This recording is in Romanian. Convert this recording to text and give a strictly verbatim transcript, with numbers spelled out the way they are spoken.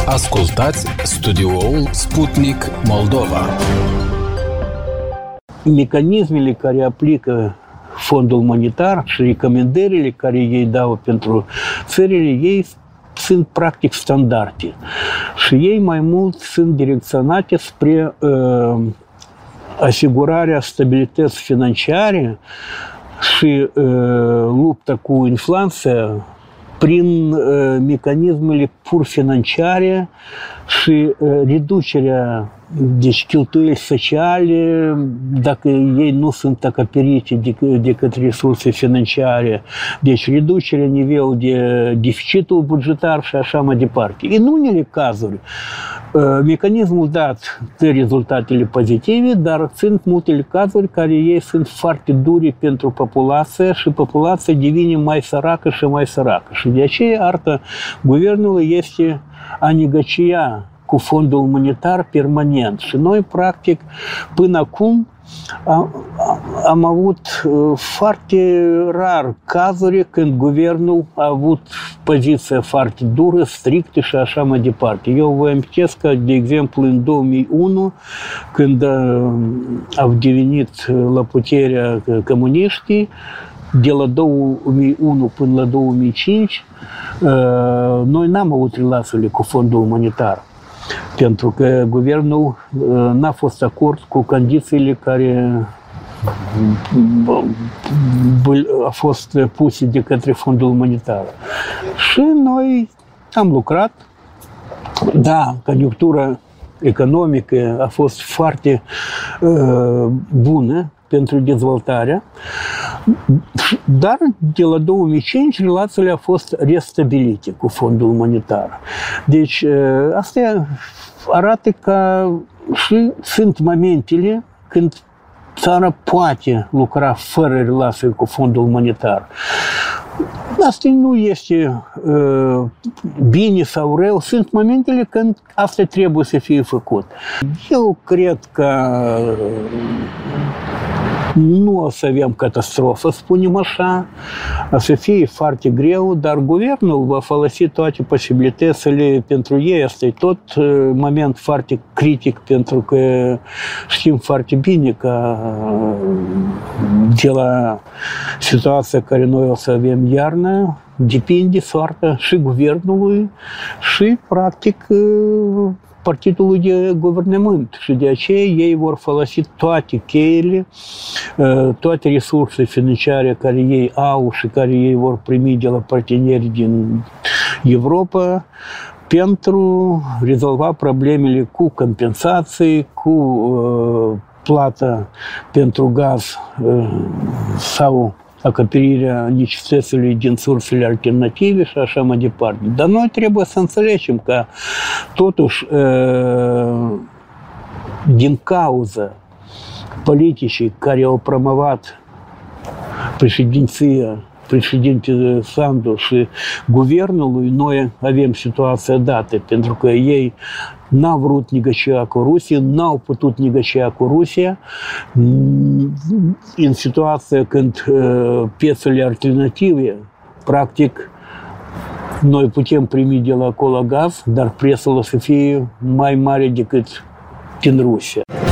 Ascultați studioul Sputnik Moldova. Mecanismele care aplică fondul monetar și recomandările care ei dau pentru țările, ei sunt practic standarde. Și ei mai mult sunt direcționate spre uh, asigurarea stabilității financiare și uh, lupta cu inflația prin uh, mecanismele pur financiare și uh, reducerea deci cheltuieli sociale, dacă ei nu sunt acoperite de, de către resurse financiare, deci reducerea nivelului de deficitul bugetar și așa mai departe. În unele cazuri, mecanismul dat dă rezultatele pozitive, dar sunt multe cazuri care ei sunt foarte duri pentru populație și populația devine mai săracă și mai săracă. Și de aceea arta guvernului este a negocia cu fondul monetar permanent. Și noi, practic, până acum am, am avut foarte rar cazuri când guvernul a avut poziție foarte dură, strictă și așa mai departe. Eu vă amintesc că, de exemplu, în două mii unu, când au devenit la puterea comuniștii, de la două mii unu până la două mii cinci, noi n-am avut relațiile cu fondul monetar. Pentru că guvernul n-a fost acord cu condițiile care au fost puse de către fondul monetar. Și noi am lucrat. Da, conjunctura economică a fost foarte uh, bună pentru dezvoltarea, dar de la două mii cinci relațiile au fost restabilite cu fondul monetar. Deci asta arată că și sunt momentele când țara poate lucra fără relații cu fondul monetar. Asta nu este uh, bine sau rău, sunt momentele când asta trebuie să fie făcut. Eu cred că nu o să avem catastrofă, spunem așa, o să fie foarte greu, dar guvernul va folosi toate posibilitățile pentru ei. Asta e tot moment foarte critic, pentru că știm foarte bine că de la situația care noi o să avem iarnă, depinde soarta și guvernului și, practic, partidului de guvernământ. Și de aceea ei vor folosi toate cheile, toate resursele financiare care ei au și care ei vor primi de la parteneri din Europa pentru rezolva problemele cu compensații, cu plata pentru gaz sau acoperirea necesităților din sursele alternative și așa mai departe. Dar noi trebuie să înțelegem că, totuși, din cauza politicii care au promovat președinția, președintele Sandu și guvernului, noi avem situația dată, pentru că ei n-au vrut negocia cu Rusia, n-au putut negocia cu Rusia în situația când piețele alternative, practic, noi putem primi de la acolo gaz, dar prețul o să fie mai mare decât din Rusia.